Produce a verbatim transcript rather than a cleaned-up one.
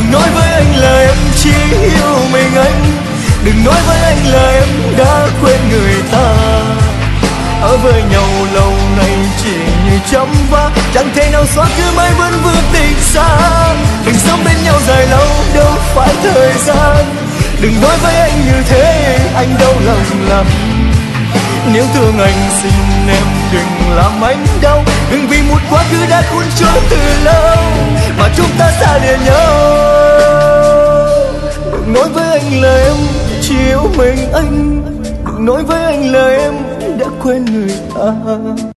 Đừng nói với anh là em chỉ yêu mình anh, đừng nói với anh là em đã quên người ta. Ở với nhau lâu nay chỉ như chấm vá, chẳng thể nào xóa cứ mãi vẫn vương tình xa. Đừng sống bên nhau dài lâu đâu phải thời gian, đừng nói với anh như thế anh đau lòng lắm. Nếu thương anh xin em đừng làm anh đau, đừng vì một quá khứ đã cuốn trôi từ lâu mà chúng ta xa lìa nhau. Đừng nói với anh là em chỉ yêu mình anh, đừng nói với anh là em đã quên người ta.